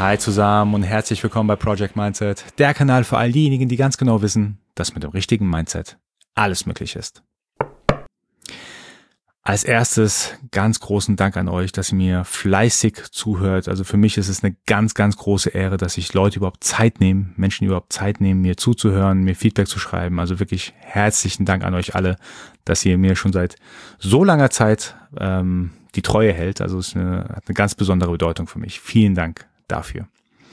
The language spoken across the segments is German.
Hi zusammen und herzlich willkommen bei Project Mindset, der Kanal für all diejenigen, die ganz genau wissen, dass mit dem richtigen Mindset alles möglich ist. Als erstes ganz großen Dank an euch, dass ihr mir fleißig zuhört. Also für mich ist es eine ganz, ganz große Ehre, dass sich Leute überhaupt Zeit nehmen, Menschen überhaupt Zeit nehmen, mir zuzuhören, mir Feedback zu schreiben. Also wirklich herzlichen Dank an euch alle, dass ihr mir schon seit so langer Zeit die Treue hält. Also es hat eine ganz besondere Bedeutung für mich. Vielen Dank dafür.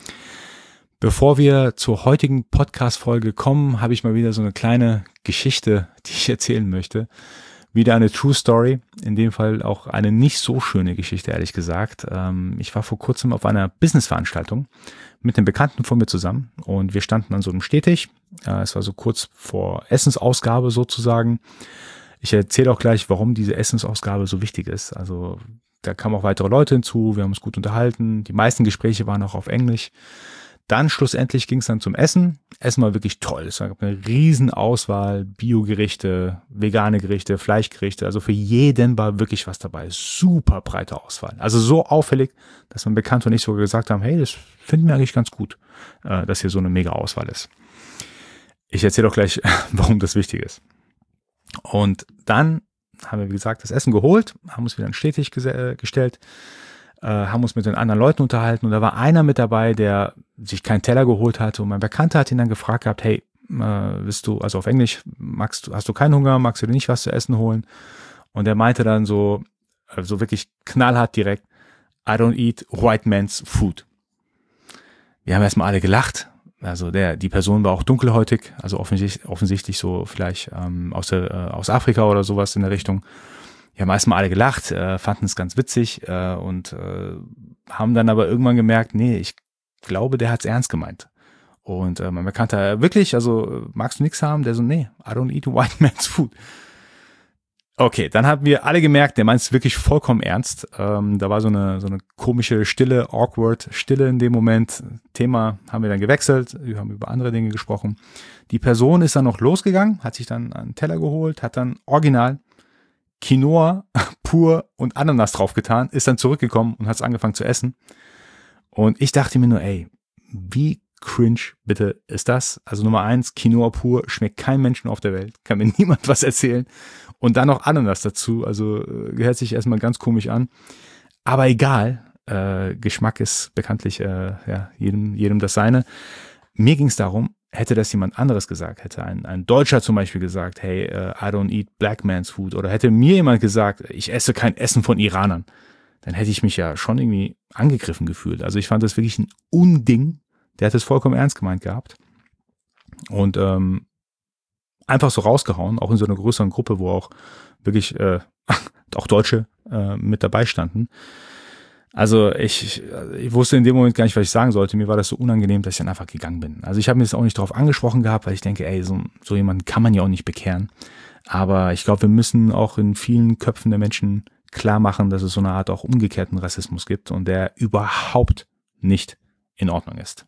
Bevor wir zur heutigen Podcast-Folge kommen, habe ich mal wieder so eine kleine Geschichte, die ich erzählen möchte. Wieder eine True Story, in dem Fall auch eine nicht so schöne Geschichte, ehrlich gesagt. Ich war vor kurzem auf einer Business-Veranstaltung mit einem Bekannten von mir zusammen und wir standen an so einem Stehtisch. Es war so kurz vor Essensausgabe sozusagen. Ich erzähle auch gleich, warum diese Essensausgabe so wichtig ist. Also da kamen auch weitere Leute hinzu, wir haben uns gut unterhalten. Die meisten Gespräche waren auch auf Englisch. Dann schlussendlich ging es dann zum Essen. Essen war wirklich toll. Es gab eine riesen Auswahl, Biogerichte, vegane Gerichte, Fleischgerichte. Also für jeden war wirklich was dabei. Super breite Auswahl. Also so auffällig, dass mein Bekannter und ich sogar gesagt haben, hey, das finden wir eigentlich ganz gut, dass hier so eine mega Auswahl ist. Ich erzähle auch gleich, warum das wichtig ist. Und dann haben wir, wie gesagt, das Essen geholt, haben uns wieder an den Stehtisch gestellt, haben uns mit den anderen Leuten unterhalten und da war einer mit dabei, der sich keinen Teller geholt hatte und mein Bekannter hat ihn dann gefragt gehabt, hey, willst du, also auf Englisch, hast du keinen Hunger, magst du dir nicht was zu essen holen? Und er meinte dann so wirklich knallhart direkt, I don't eat white man's food. Wir haben erstmal alle gelacht, also die Person war auch dunkelhäutig, also offensichtlich so vielleicht aus Afrika oder sowas in der Richtung. Wir haben erstmal alle gelacht, fanden es ganz witzig und haben dann aber irgendwann gemerkt, nee, ich glaube, der hat's ernst gemeint. Und mein Bekannter, wirklich, also magst du nichts haben? Der so, nee, I don't eat white man's food. Okay, dann haben wir alle gemerkt, der meint es wirklich vollkommen ernst. Da war so eine komische Stille, awkward Stille in dem Moment. Thema haben wir dann gewechselt, wir haben über andere Dinge gesprochen. Die Person ist dann noch losgegangen, hat sich dann einen Teller geholt, hat dann original Quinoa pur und Ananas draufgetan, ist dann zurückgekommen und hat es angefangen zu essen. Und ich dachte mir nur, ey, wie cringe bitte ist das? Also Nummer 1, Quinoa pur, schmeckt kein Menschen auf der Welt, kann mir niemand was erzählen. Und dann noch Ananas dazu, also hört sich erstmal ganz komisch an. Aber egal, Geschmack ist bekanntlich jedem das seine. Mir ging es darum, hätte das jemand anderes gesagt, hätte ein Deutscher zum Beispiel gesagt, hey, I don't eat black man's food, oder hätte mir jemand gesagt, ich esse kein Essen von Iranern, dann hätte ich mich ja schon irgendwie angegriffen gefühlt. Also ich fand das wirklich ein Unding. Der hat es vollkommen ernst gemeint gehabt und einfach so rausgehauen, auch in so einer größeren Gruppe, wo auch wirklich auch Deutsche mit dabei standen. Also ich wusste in dem Moment gar nicht, was ich sagen sollte. Mir war das so unangenehm, dass ich dann einfach gegangen bin. Also ich habe mir das auch nicht darauf angesprochen gehabt, weil ich denke, ey, so jemanden kann man ja auch nicht bekehren. Aber ich glaube, wir müssen auch in vielen Köpfen der Menschen klar machen, dass es so eine Art auch umgekehrten Rassismus gibt und der überhaupt nicht in Ordnung ist.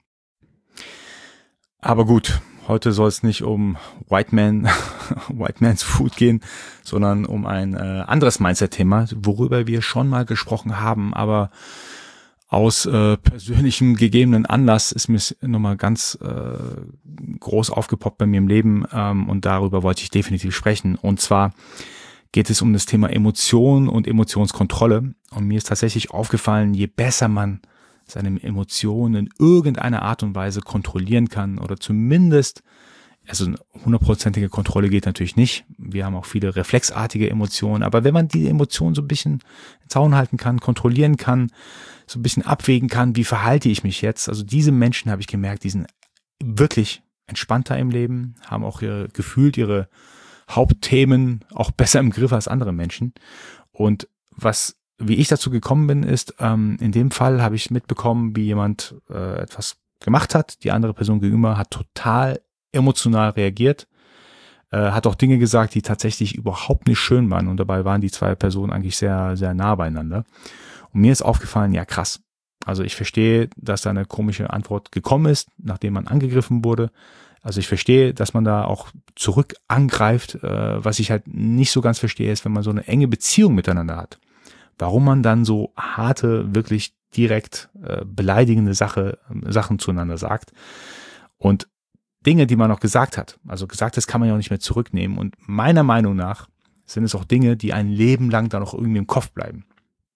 Aber gut, heute soll es nicht um White Man's Food gehen, sondern um ein anderes Mindset-Thema, worüber wir schon mal gesprochen haben, aber aus persönlichem gegebenen Anlass ist mir nochmal ganz groß aufgepoppt bei mir im Leben und darüber wollte ich definitiv sprechen. Und zwar geht es um das Thema Emotion und Emotionskontrolle. Und mir ist tatsächlich aufgefallen, je besser man seine Emotionen in irgendeiner Art und Weise kontrollieren kann oder zumindest, also eine 100%ige Kontrolle geht natürlich nicht. Wir haben auch viele reflexartige Emotionen, aber wenn man die Emotionen so ein bisschen in Zaun halten kann, kontrollieren kann, so ein bisschen abwägen kann, wie verhalte ich mich jetzt? Also diese Menschen, habe ich gemerkt, die sind wirklich entspannter im Leben, haben auch gefühlt ihre Hauptthemen auch besser im Griff als andere Menschen. Und wie ich dazu gekommen bin, ist, in dem Fall habe ich mitbekommen, wie jemand etwas gemacht hat. Die andere Person gegenüber hat total emotional reagiert, hat auch Dinge gesagt, die tatsächlich überhaupt nicht schön waren. Und dabei waren die zwei Personen eigentlich sehr, sehr nah beieinander. Und mir ist aufgefallen, ja krass. Also ich verstehe, dass da eine komische Antwort gekommen ist, nachdem man angegriffen wurde. Also ich verstehe, dass man da auch zurück angreift. Was ich halt nicht so ganz verstehe, ist, wenn man so eine enge Beziehung miteinander hat. Warum man dann so harte, wirklich direkt beleidigende Sachen zueinander sagt. Und Dinge, die man noch gesagt hat, also Gesagtes kann man ja auch nicht mehr zurücknehmen. Und meiner Meinung nach sind es auch Dinge, die ein Leben lang dann auch irgendwie im Kopf bleiben.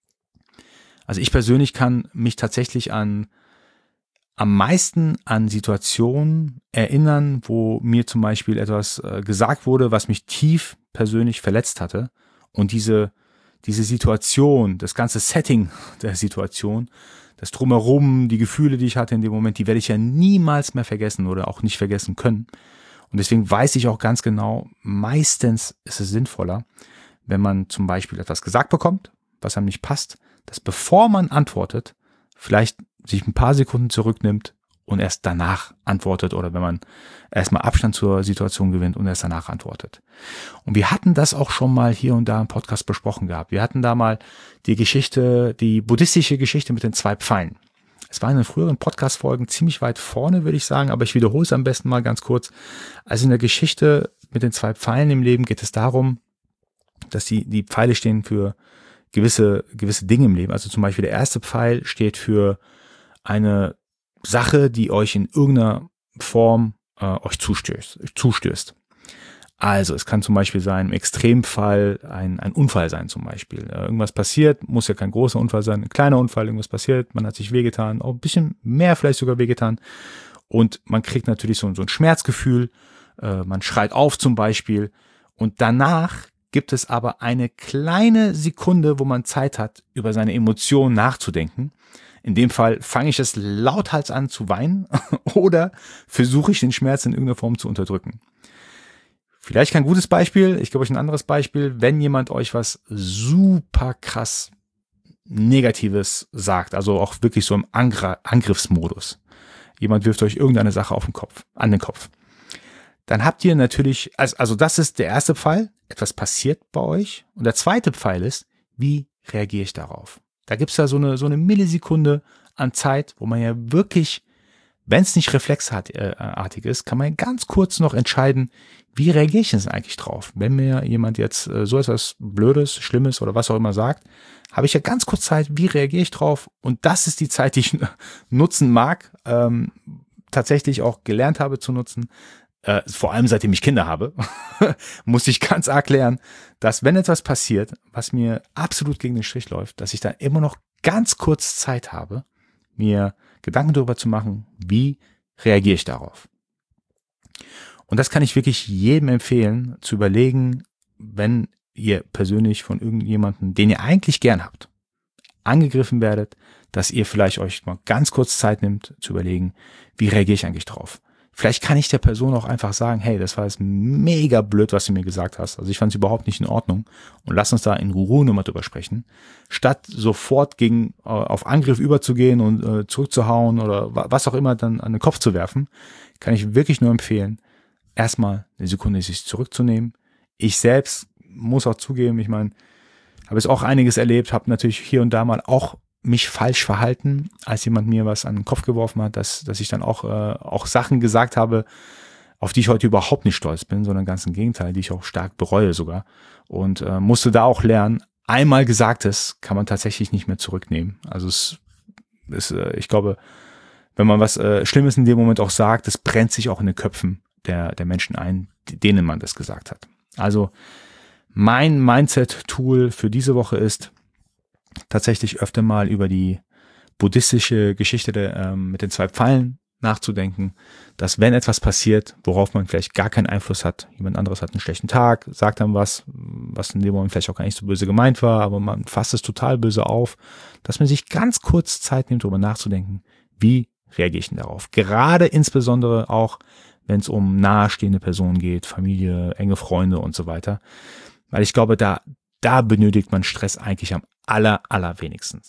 Also ich persönlich kann mich tatsächlich am meisten an Situationen erinnern, wo mir zum Beispiel etwas gesagt wurde, was mich tief persönlich verletzt hatte. Und diese Situation, das ganze Setting der Situation, das Drumherum, die Gefühle, die ich hatte in dem Moment, die werde ich ja niemals mehr vergessen oder auch nicht vergessen können. Und deswegen weiß ich auch ganz genau, meistens ist es sinnvoller, wenn man zum Beispiel etwas gesagt bekommt, was einem nicht passt, dass bevor man antwortet, vielleicht sich ein paar Sekunden zurücknimmt und erst danach antwortet oder wenn man erstmal Abstand zur Situation gewinnt und erst danach antwortet. Und wir hatten das auch schon mal hier und da im Podcast besprochen gehabt. Wir hatten da mal die buddhistische Geschichte mit den 2 Pfeilen. Es war in den früheren Podcast-Folgen ziemlich weit vorne, würde ich sagen, aber ich wiederhole es am besten mal ganz kurz. Also in der Geschichte mit den 2 Pfeilen im Leben geht es darum, dass die Pfeile stehen für gewisse Dinge im Leben. Also zum Beispiel der erste Pfeil steht für eine Sache, die euch in irgendeiner Form euch zustößt. Also es kann zum Beispiel sein, im Extremfall ein Unfall sein zum Beispiel. Irgendwas passiert, muss ja kein großer Unfall sein, ein kleiner Unfall, irgendwas passiert, man hat sich wehgetan, auch ein bisschen mehr vielleicht sogar wehgetan und man kriegt natürlich so ein Schmerzgefühl, man schreit auf zum Beispiel und danach gibt es aber eine kleine Sekunde, wo man Zeit hat, über seine Emotionen nachzudenken. In dem Fall fange ich es lauthals an zu weinen oder versuche ich den Schmerz in irgendeiner Form zu unterdrücken. Vielleicht kein gutes Beispiel, ich gebe euch ein anderes Beispiel, wenn jemand euch was super krass Negatives sagt, also auch wirklich so im Angriffsmodus. Jemand wirft euch irgendeine Sache an den Kopf. Dann habt ihr natürlich, also das ist der erste Pfeil, etwas passiert bei euch. Und der zweite Pfeil ist, wie reagiere ich darauf? Da gibt's ja so eine Millisekunde an Zeit, wo man ja wirklich, wenn es nicht reflexartig ist, kann man ja ganz kurz noch entscheiden, wie reagiere ich denn eigentlich drauf? Wenn mir jemand jetzt so etwas Blödes, Schlimmes oder was auch immer sagt, habe ich ja ganz kurz Zeit, wie reagiere ich drauf? Und das ist die Zeit, die ich nutzen mag, tatsächlich auch gelernt habe zu nutzen. Vor allem seitdem ich Kinder habe, muss ich ganz arg lernen, dass wenn etwas passiert, was mir absolut gegen den Strich läuft, dass ich dann immer noch ganz kurz Zeit habe, mir Gedanken darüber zu machen, wie reagiere ich darauf. Und das kann ich wirklich jedem empfehlen, zu überlegen, wenn ihr persönlich von irgendjemandem, den ihr eigentlich gern habt, angegriffen werdet, dass ihr vielleicht euch mal ganz kurz Zeit nimmt, zu überlegen, wie reagiere ich eigentlich drauf. Vielleicht kann ich der Person auch einfach sagen, hey, das war jetzt mega blöd, was du mir gesagt hast. Also ich fand es überhaupt nicht in Ordnung. Und lass uns da in Ruhe nochmal drüber sprechen. Statt sofort auf Angriff überzugehen und zurückzuhauen oder was auch immer dann an den Kopf zu werfen, kann ich wirklich nur empfehlen, erstmal eine Sekunde sich zurückzunehmen. Ich selbst muss auch zugeben, ich meine, habe jetzt auch einiges erlebt, habe natürlich hier und da mal auch mich falsch verhalten, als jemand mir was an den Kopf geworfen hat, dass ich dann auch Sachen gesagt habe, auf die ich heute überhaupt nicht stolz bin, sondern ganz im Gegenteil, die ich auch stark bereue sogar. Und musste da auch lernen, einmal Gesagtes kann man tatsächlich nicht mehr zurücknehmen. Also ich glaube, wenn man was Schlimmes in dem Moment auch sagt, das brennt sich auch in den Köpfen der Menschen ein, denen man das gesagt hat. Also mein Mindset-Tool für diese Woche ist, tatsächlich öfter mal über die buddhistische Geschichte mit den 2 Pfeilen nachzudenken, dass wenn etwas passiert, worauf man vielleicht gar keinen Einfluss hat, jemand anderes hat einen schlechten Tag, sagt dann was in dem Moment vielleicht auch gar nicht so böse gemeint war, aber man fasst es total böse auf, dass man sich ganz kurz Zeit nimmt, darüber nachzudenken, wie reagiere ich denn darauf? Gerade insbesondere auch, wenn es um nahestehende Personen geht, Familie, enge Freunde und so weiter, weil ich glaube, da benötigt man Stress eigentlich am allerwenigsten.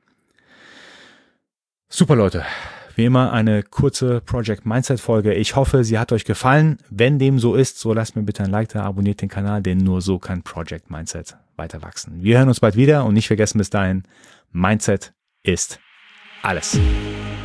Super, Leute. Wie immer eine kurze Project Mindset Folge. Ich hoffe, sie hat euch gefallen. Wenn dem so ist, so lasst mir bitte ein Like da, abonniert den Kanal, denn nur so kann Project Mindset weiter wachsen. Wir hören uns bald wieder und nicht vergessen bis dahin, Mindset ist alles.